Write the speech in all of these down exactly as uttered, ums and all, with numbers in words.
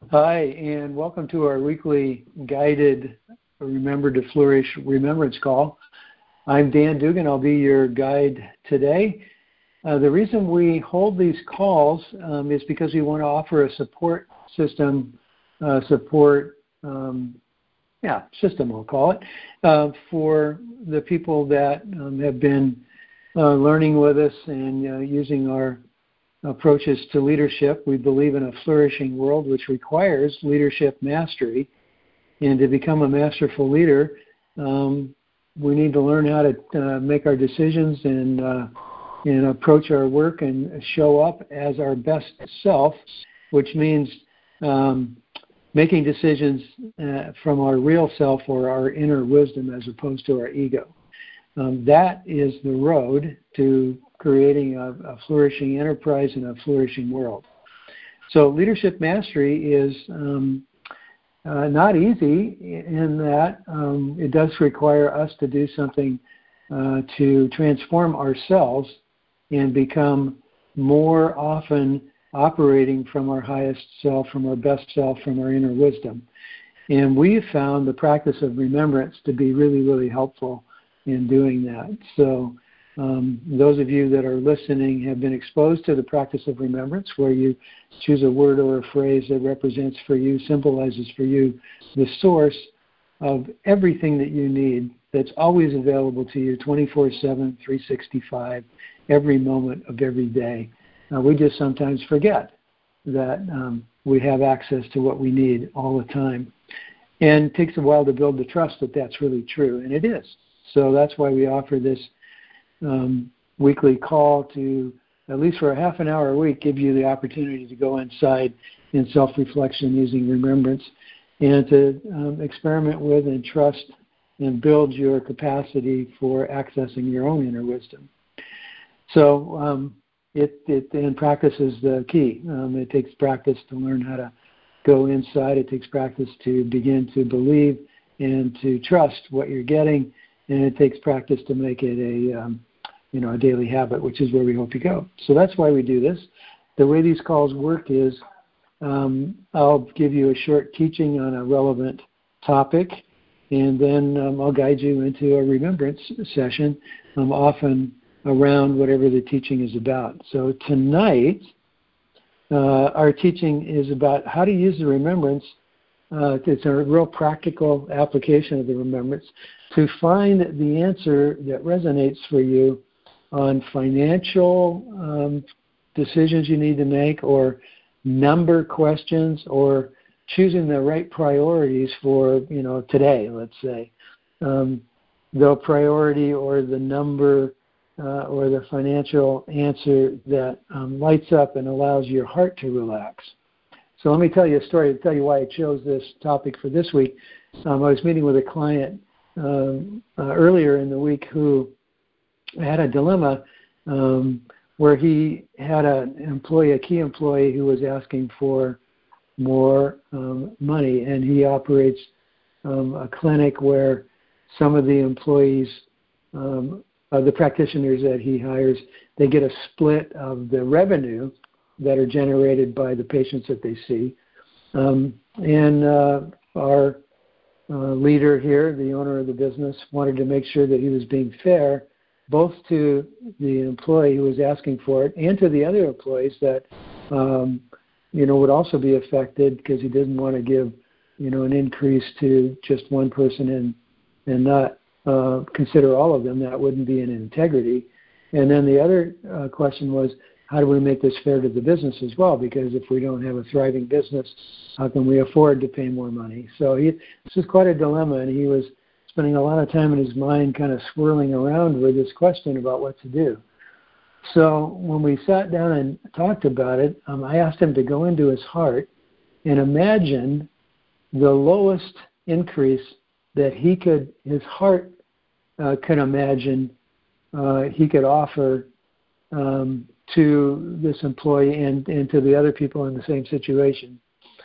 Hi, and welcome to our weekly guided Remember to Flourish Remembrance Call. I'm Dan Dugan. I'll be your guide today. Uh, the reason we hold these calls um, is because we want to offer a support system, uh, support, um, yeah, system we'll call it, uh, for the people that um, have been uh, learning with us and uh, using our approaches to leadership. We believe in a flourishing world, which requires leadership mastery. And to become a masterful leader, um, we need to learn how to uh, make our decisions and uh, and approach our work and show up as our best self, which means um, making decisions uh, from our real self or our inner wisdom as opposed to our ego. Um, that is the road to creating a, a flourishing enterprise and a flourishing world. So leadership mastery is um, uh, not easy in that um, it does require us to do something uh, to transform ourselves and become more often operating from our highest self, from our best self, from our inner wisdom. And we've found the practice of remembrance to be really, really helpful in doing that. So Um, those of you that are listening have been exposed to the practice of remembrance, where you choose a word or a phrase that represents for you, symbolizes for you, the source of everything that you need that's always available to you twenty-four seven, three sixty-five, every moment of every day. Uh, we just sometimes forget that um, we have access to what we need all the time. And it takes a while to build the trust that that's really true, and it is. So that's why we offer this Um, weekly call to, at least for a half an hour a week, give you the opportunity to go inside in self-reflection using remembrance and to um, experiment with and trust and build your capacity for accessing your own inner wisdom. So um, it, it and practice is the key. Um, it takes practice to learn how to go inside. It takes practice to begin to believe and to trust what you're getting. And it takes practice to make it a, um, you know, a daily habit, which is where we hope to go. So that's why we do this. The way these calls work is um, I'll give you a short teaching on a relevant topic, and then um, I'll guide you into a remembrance session, um, often around whatever the teaching is about. So tonight, uh, our teaching is about how to use the remembrance. Uh, it's a real practical application of the remembrance to find the answer that resonates for you on financial um, decisions you need to make, or number questions, or choosing the right priorities for, you know, today, let's say. Um, the priority or the number uh, or the financial answer that um, lights up and allows your heart to relax. So let me tell you a story to tell you why I chose this topic for this week. Um, I was meeting with a client um, uh, earlier in the week who had a dilemma um, where he had an employee, a key employee, who was asking for more um, money, and he operates um, a clinic where some of the employees, um, of the practitioners that he hires, they get a split of the revenue that are generated by the patients that they see. Um, and uh, our uh, leader here, the owner of the business, wanted to make sure that he was being fair, both to the employee who was asking for it and to the other employees that, um, you know, would also be affected, because he didn't want to give, you know, an increase to just one person and and not uh, consider all of them. That wouldn't be an integrity. And then the other uh, question was, how do we make this fair to the business as well? Because if we don't have a thriving business, how can we afford to pay more money? So he, this was quite a dilemma, and he was spending a lot of time in his mind kind of swirling around with this question about what to do. So when we sat down and talked about it, um, I asked him to go into his heart and imagine the lowest increase that he could, his heart uh, could imagine uh, he could offer um, to this employee and, and to the other people in the same situation,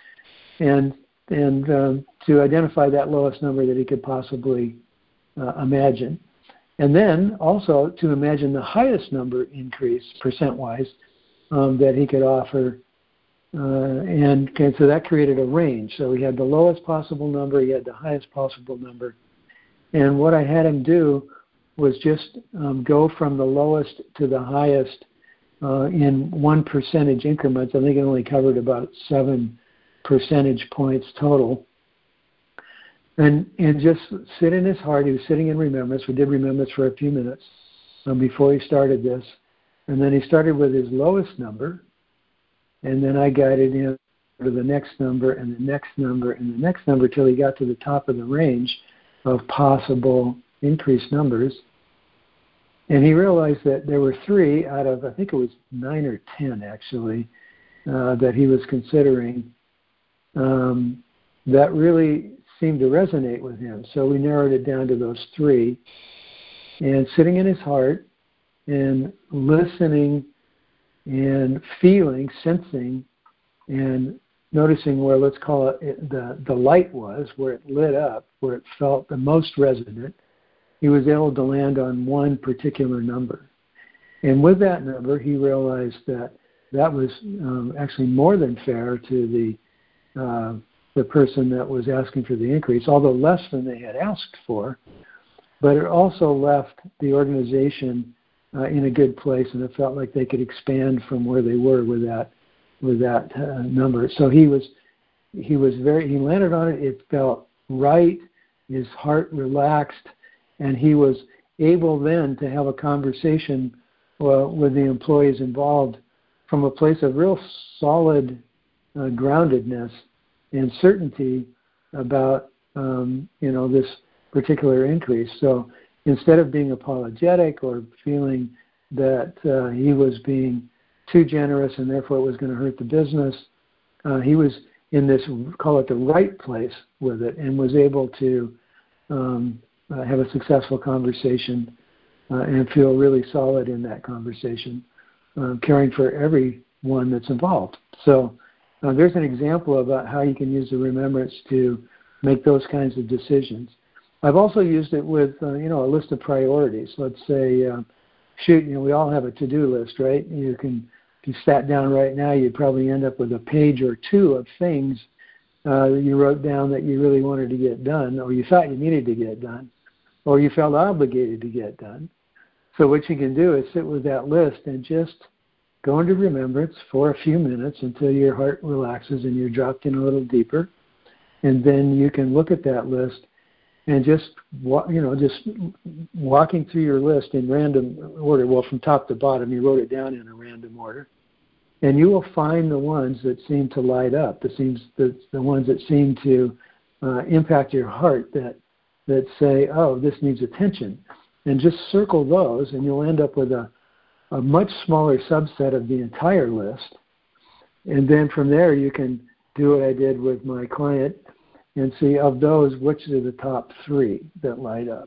and and um, to identify that lowest number that he could possibly uh, imagine. And then also to imagine the highest number increase, percent-wise, um, that he could offer Uh, and, and so that created a range. So he had the lowest possible number, he had the highest possible number. And what I had him do was just um, go from the lowest to the highest uh, in one percentage increments. I think it only covered about seven percentage points total. And and just sit in his heart. He was sitting in remembrance. We did remembrance for a few minutes um, before he started this. And then he started with his lowest number. And then I guided him to the next number and the next number and the next number till he got to the top of the range of possible increased numbers. And he realized that there were three out of, I think it was nine or ten actually, uh, that he was considering um, that really seemed to resonate with him. So we narrowed it down to those three. And sitting in his heart and listening and feeling, sensing, and noticing where, let's call it, the, the light was, where it lit up, where it felt the most resonant, he was able to land on one particular number. And with that number, he realized that that was um, actually more than fair to the uh, the person that was asking for the increase, although less than they had asked for. But it also left the organization uh, in a good place, and it felt like they could expand from where they were with that with that uh, number. So he was he was very he landed on it. It felt right. His heart relaxed, and he was able then to have a conversation uh, with the employees involved from a place of real solid uh, groundedness and certainty about um, you know this particular increase. So instead of being apologetic or feeling that uh, he was being too generous and therefore it was going to hurt the business, uh, he was in this, call it the right place with it, and was able to um, uh, have a successful conversation uh, and feel really solid in that conversation, uh, caring for everyone that's involved. So uh, there's an example about how you can use the remembrance to make those kinds of decisions. I've also used it with, uh, you know, a list of priorities. Let's say, uh, shoot, you know, we all have a to-do list, right? You can, if you sat down right now, you'd probably end up with a page or two of things uh, that you wrote down that you really wanted to get done, or you thought you needed to get done, or you felt obligated to get done. So what you can do is sit with that list and just go into remembrance for a few minutes until your heart relaxes and you're dropped in a little deeper. And then you can look at that list and just, you know, just walking through your list in random order. Well, from top to bottom, you wrote it down in a random order. And you will find the ones that seem to light up, the, seems, the, the ones that seem to uh, impact your heart, that, that say, oh, this needs attention. And just circle those, and you'll end up with a, a much smaller subset of the entire list. And then from there, you can do what I did with my client and see, of those, which are the top three that light up.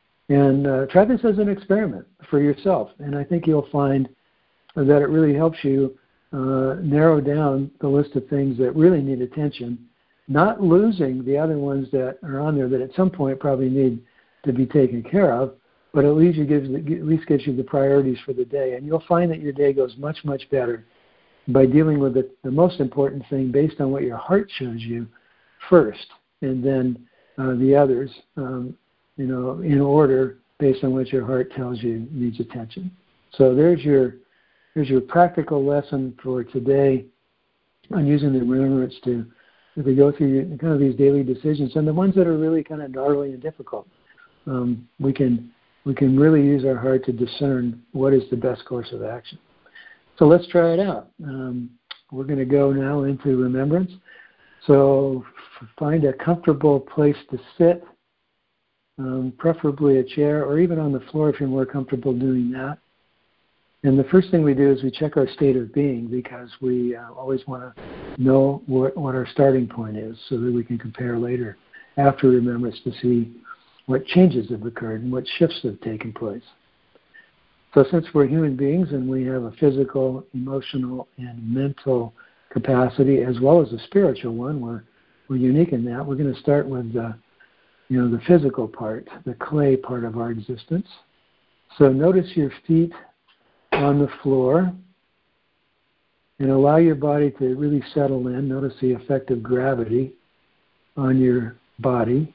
And uh, try this as an experiment for yourself. And I think you'll find that it really helps you uh, narrow down the list of things that really need attention, not losing the other ones that are on there that at some point probably need to be taken care of, but at least, you gives, at least gives you the priorities for the day. And you'll find that your day goes much, much better by dealing with the, the most important thing based on what your heart shows you first, and then uh, the others, um, you know, in order based on what your heart tells you needs attention. So there's your there's your practical lesson for today on using the remembrance to, to go through your, kind of these daily decisions, and the ones that are really kind of gnarly and difficult. Um, we can we can really use our heart to discern what is the best course of action. So let's try it out. Um, we're going to go now into remembrance. So find a comfortable place to sit, um, preferably a chair or even on the floor if you're more comfortable doing that. And the first thing we do is we check our state of being, because we uh, always want to know what, what our starting point is so that we can compare later after remembrance to see what changes have occurred and what shifts have taken place. So since we're human beings and we have a physical, emotional, and mental capacity as well as a spiritual one, we're, we're unique in that. We're going to start with the, you know, the physical part, the clay part of our existence. So notice your feet on the floor, And allow your body to really settle in. Notice the effect of gravity on your body.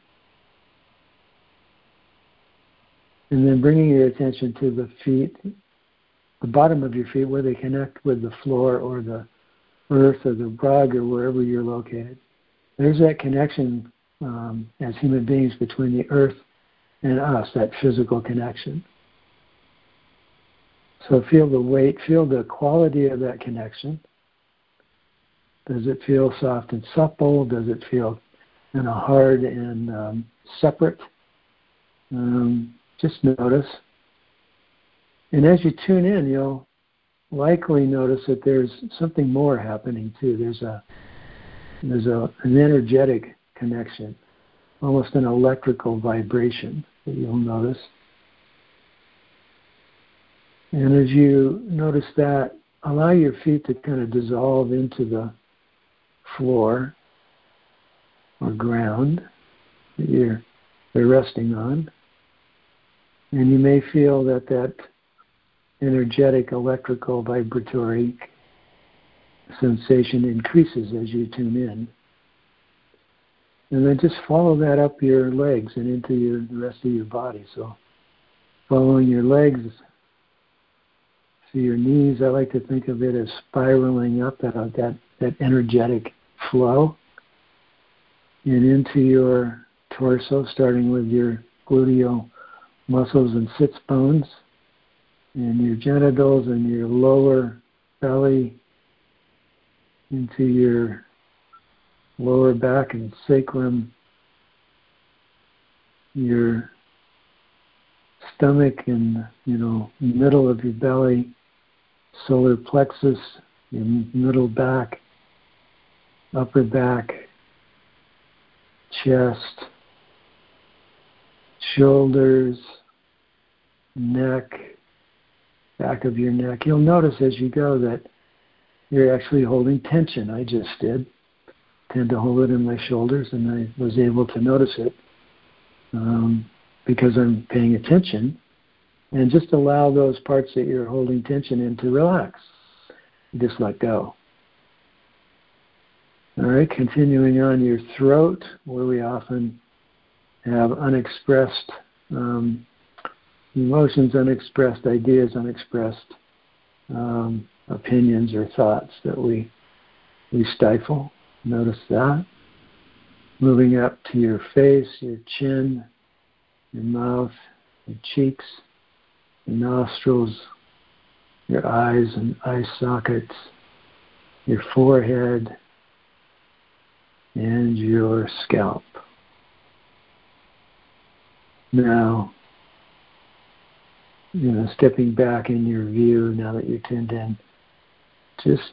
And then bringing your attention to the feet, the bottom of your feet, where they connect with the floor or the earth or the rug or wherever you're located. There's that connection um, as human beings between the earth and us, that physical connection. So feel the weight, feel the quality of that connection. Does it feel soft and supple? Does it feel you know, hard and um, separate? Um, just notice. And as you tune in, you'll likely notice that there's something more happening too. There's a there's a, an energetic connection, almost an electrical vibration that you'll notice. And as you notice that, allow your feet to kind of dissolve into the floor or ground that you're they're resting on. And you may feel that that energetic, electrical, vibratory sensation increases as you tune in. And then just follow that up your legs and into your, the rest of your body. So following your legs, to your knees, I like to think of it as spiraling up, that, uh, that, that energetic flow. And into your torso, starting with your gluteal muscles and sits bones, and your genitals and your lower belly, into your lower back and sacrum, your stomach and, you know, middle of your belly, solar plexus, your middle back, upper back, chest, shoulders, neck, back of your neck. You'll notice as you go that you're actually holding tension. I just did. Tend to hold it in my shoulders, and I was able to notice it um, because I'm paying attention. And just allow those parts that you're holding tension in to relax. Just let go. All right, continuing on your throat, where we often have unexpressed um, emotions, unexpressed ideas, unexpressed um, opinions or thoughts that we we stifle. Notice that. Moving up to your face, your chin, your mouth, your cheeks, your nostrils, your eyes and eye sockets, your forehead, and your scalp. Now, you know, stepping back in your view, now that you're tuned in, just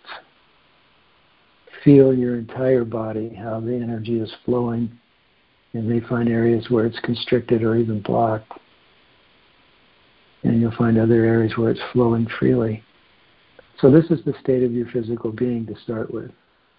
feel your entire body, how the energy is flowing. You may find areas where it's constricted or even blocked. And you'll find other areas where it's flowing freely. So this is the state of your physical being to start with.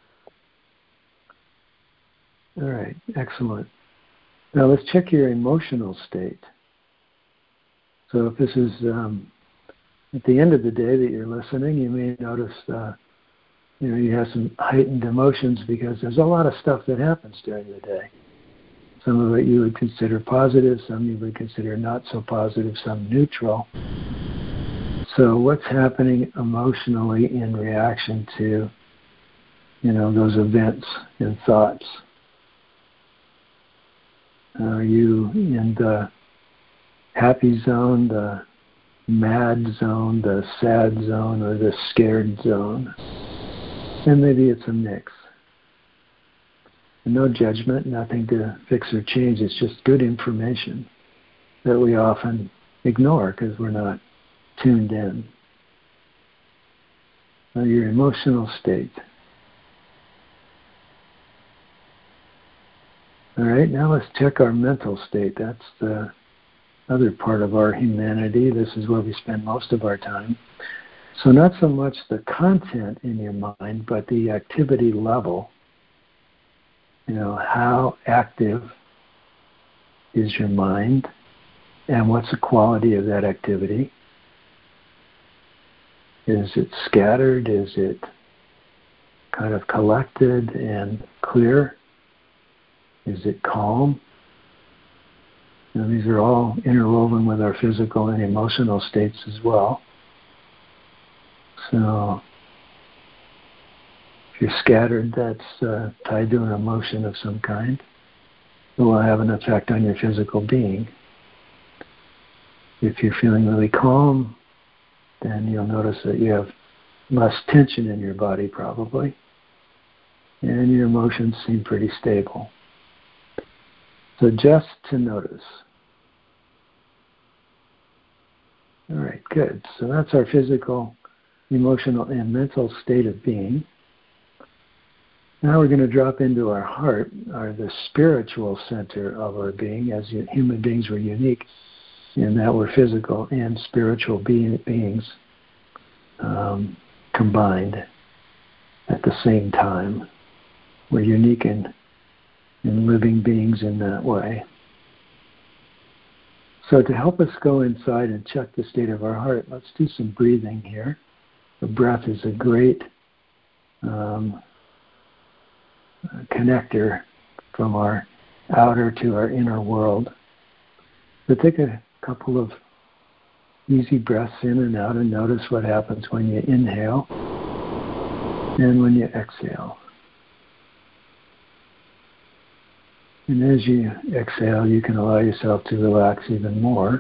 All right, excellent. Now let's check your emotional state. So if this is um, at the end of the day that you're listening, you may notice uh, you know, you have some heightened emotions because there's a lot of stuff that happens during the day. Some of it you would consider positive, some you would consider not so positive, some neutral. So what's happening emotionally in reaction to, you know, those events and thoughts? Are you in the happy zone, the mad zone, the sad zone, or the scared zone? And maybe it's a mix. No judgment, nothing to fix or change. It's just good information that we often ignore because we're not tuned in. Now your emotional state. All right, now let's check our mental state. That's the other part of our humanity. This is where we spend most of our time. So not so much the content in your mind, but the activity level. You know, how active is your mind, and what's the quality of that activity? Is it scattered? Is it kind of collected and clear? Is it calm? Now, these are all interwoven with our physical and emotional states as well. So if you're scattered, that's uh, tied to an emotion of some kind. It will have an effect on your physical being. If you're feeling really calm, then you'll notice that you have less tension in your body probably, and your emotions seem pretty stable. So just to notice. All right, good. So that's our physical, emotional, and mental state of being. Now we're going to drop into our heart, or the spiritual center of our being. As human beings, we're unique in that we're physical and spiritual be- beings um, combined at the same time. We're unique in, in living beings in that way. So to help us go inside and check the state of our heart, let's do some breathing here. The breath is a great um, connector from our outer to our inner world. So take a couple of easy breaths in and out and notice what happens when you inhale and when you exhale. And as you exhale, you can allow yourself to relax even more.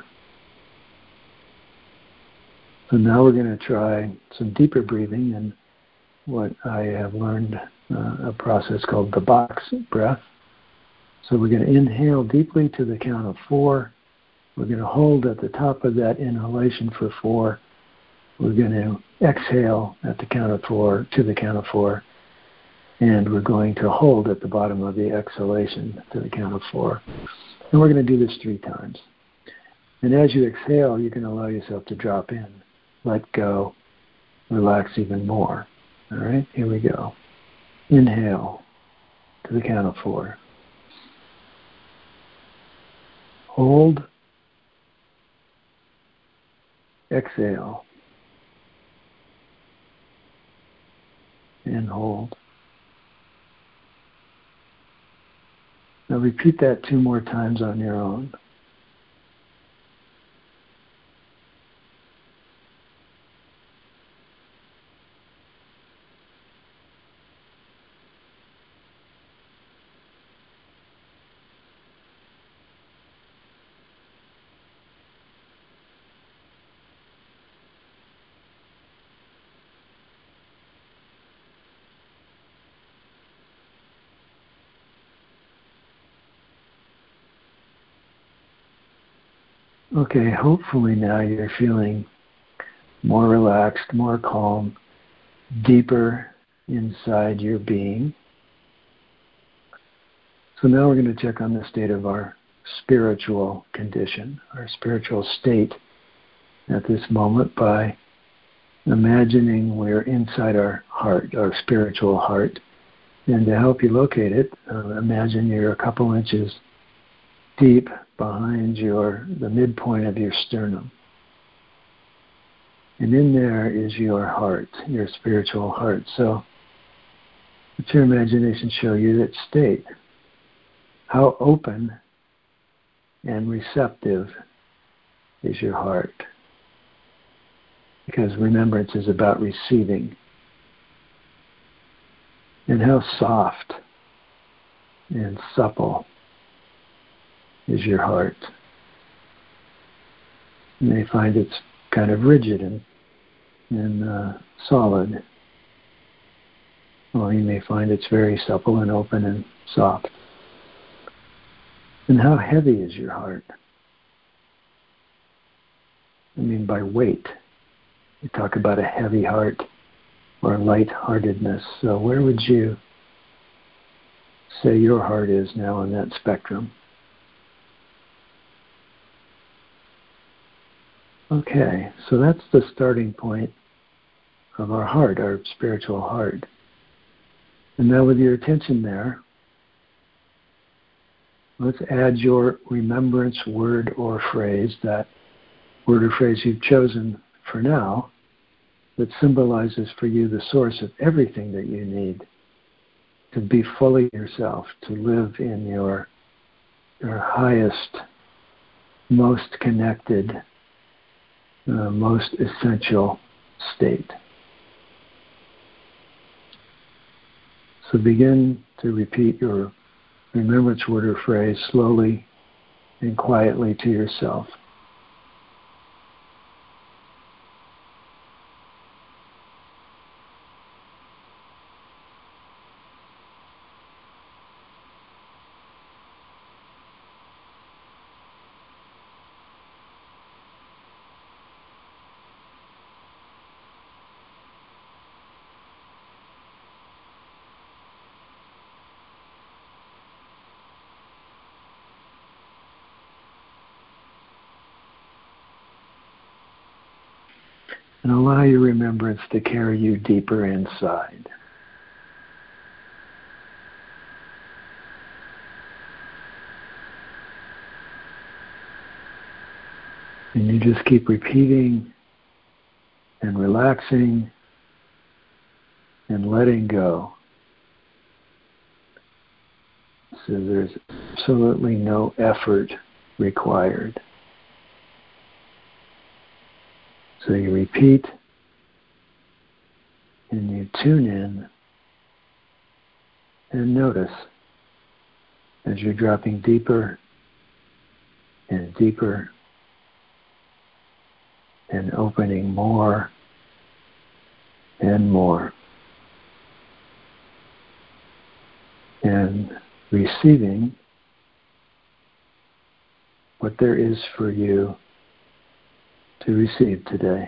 So now we're going to try some deeper breathing and what I have learned, uh, a process called the box breath. So we're going to inhale deeply to the count of four. We're going to hold at the top of that inhalation for four. We're going to exhale at the count of four, to the count of four. And we're going to hold at the bottom of the exhalation to the count of four. And we're going to do this three times. And as you exhale, you can allow yourself to drop in, let go, relax even more. All right, here we go. Inhale to the count of four. Hold. Exhale. And hold. Now repeat that two more times on your own. Okay, hopefully now you're feeling more relaxed, more calm, deeper inside your being. So now we're going to check on the state of our spiritual condition, our spiritual state at this moment by imagining we're inside our heart, our spiritual heart. And to help you locate it, uh, imagine you're a couple inches deep behind your the midpoint of your sternum. And in there is your heart, your spiritual heart. So let your imagination show you that state. How open and receptive is your heart? Because remembrance is about receiving. And how soft and supple is your heart. You may find it's kind of rigid and, and uh, solid. Or you may find it's very supple and open and soft. And how heavy is your heart? I mean by weight. You talk about a heavy heart or lightheartedness. So where would you say your heart is now on that spectrum? Okay, so that's the starting point of our heart, our spiritual heart. And now with your attention there, let's add your remembrance word or phrase, that word or phrase you've chosen for now. that symbolizes for you the source of everything that you need to be fully yourself, to live in your, your highest, most connected, uh, most essential state. So begin to repeat your remembrance word or phrase slowly and quietly to yourself. And allow your remembrance to carry you deeper inside. And you just keep repeating and relaxing and letting go. So there's absolutely no effort required. So you repeat and you tune in and notice as you're dropping deeper and deeper and opening more and more and receiving what there is for you to receive today.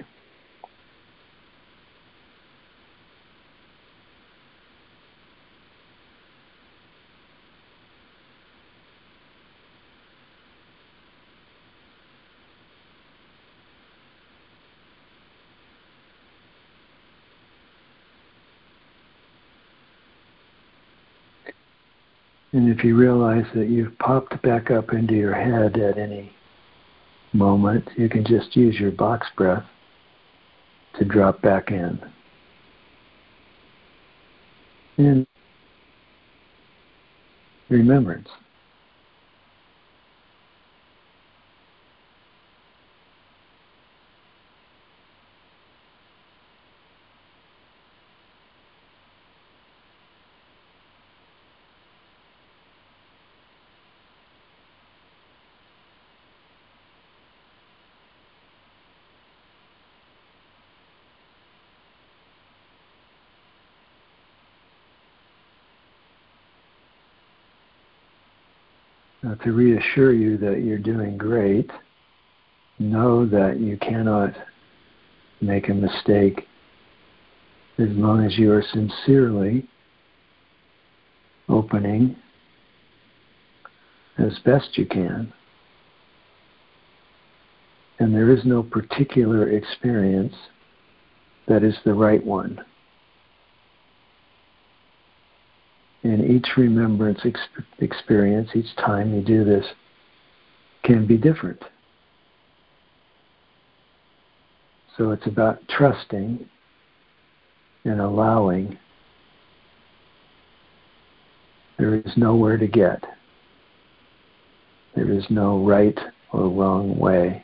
And if you realize that you've popped back up into your head at any moment, you can just use your box breath to drop back in. And remembrance. Now, to reassure you that you're doing great, know that you cannot make a mistake as long as you are sincerely opening as best you can. And there is no particular experience that is the right one. And each remembrance ex- experience, each time you do this, can be different. So it's about trusting and allowing. There is nowhere to get. There is no right or wrong way.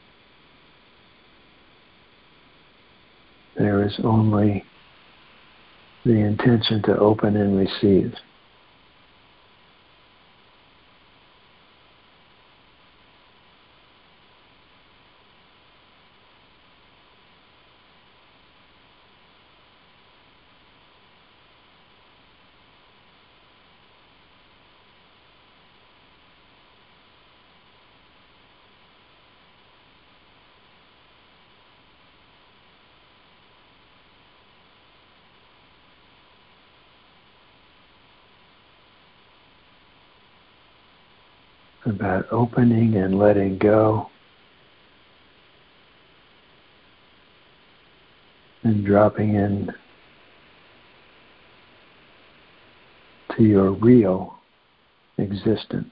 There is only the intention to open and receive. About opening and letting go and dropping in to your real existence.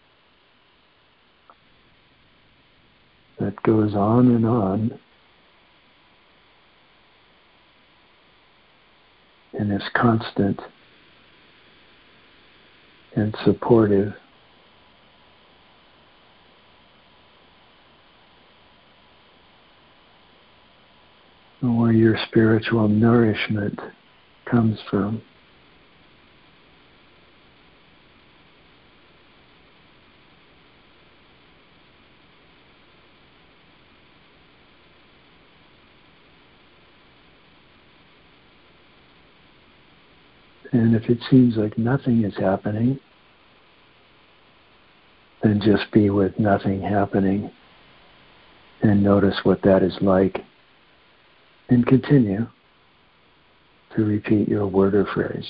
That goes on and on and is constant and supportive, and where your spiritual nourishment comes from. And if it seems like nothing is happening, then just be with nothing happening and notice what that is like. And continue to repeat your word or phrase.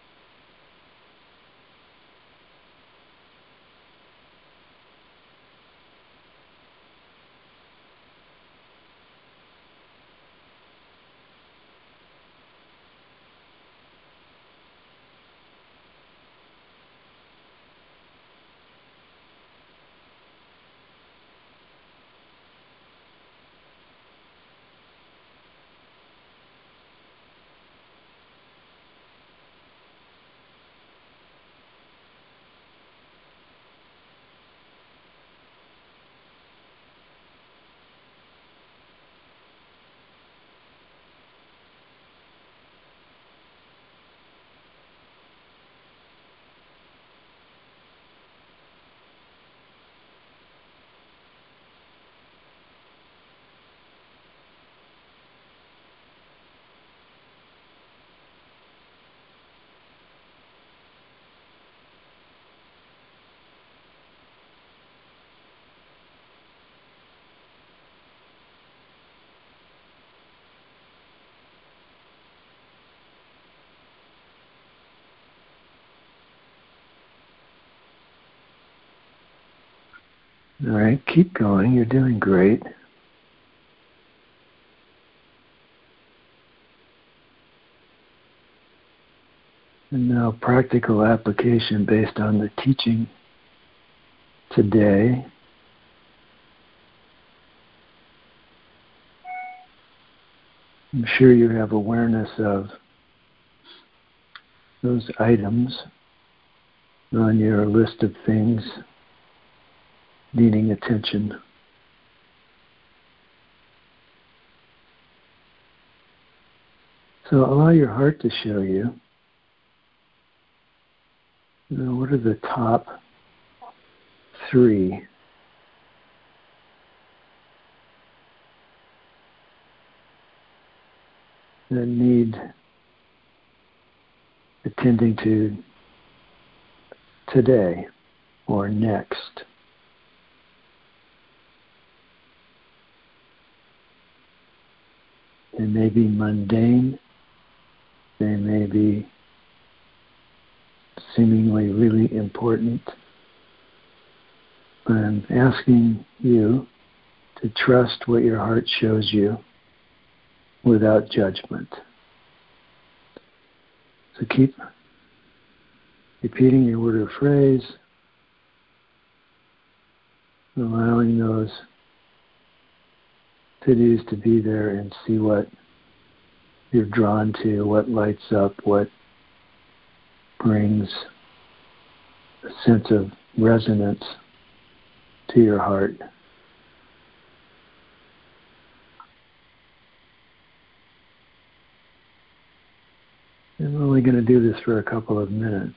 All right, keep going. You're doing great. And now practical application based on the teaching today. I'm sure you have awareness of those items on your list of things needing attention. So allow your heart to show you, you know, what are the top three that need attending to today or next. They may be mundane, they may be seemingly really important. But I'm asking you to trust what your heart shows you without judgment. So keep repeating your word or phrase, allowing those to-dos to be there and see what you're drawn to, what lights up, what brings a sense of resonance to your heart. And we're only going to do this for a couple of minutes.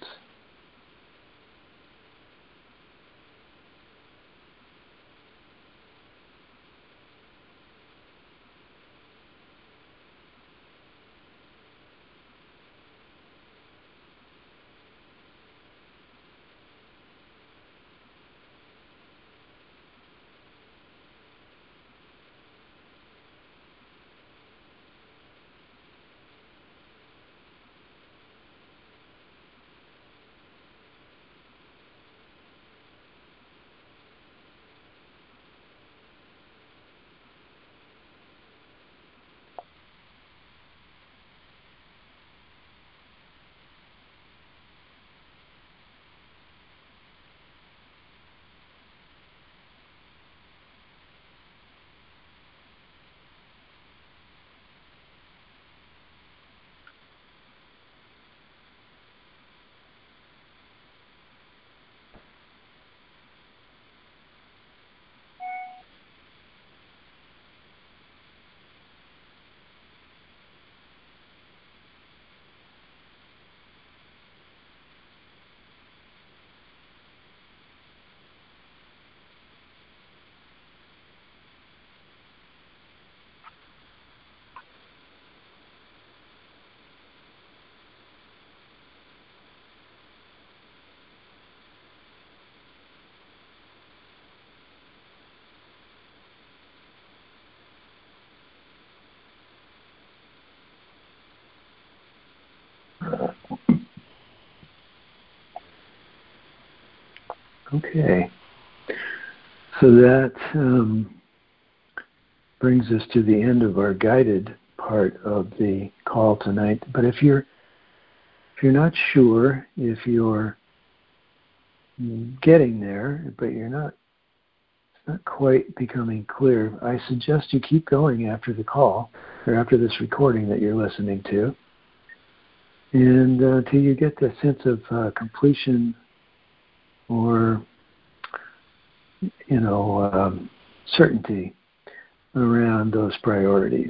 Okay. So that um, brings us to the end of our guided part of the call tonight. But if you're if you're not sure if you're getting there, but you're not not quite becoming clear, I suggest you keep going after the call or after this recording that you're listening to, and uh, until you get the sense of uh, completion or you know um, certainty around those priorities,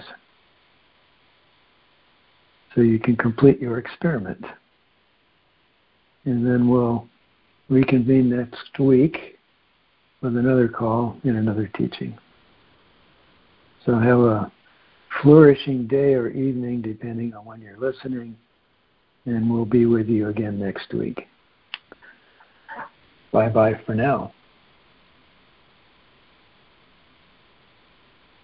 so you can complete your experiment. And then we'll reconvene next week with another call and another teaching. So have a flourishing day or evening, depending on when you're listening, and we'll be with you again next week. Bye-bye for now.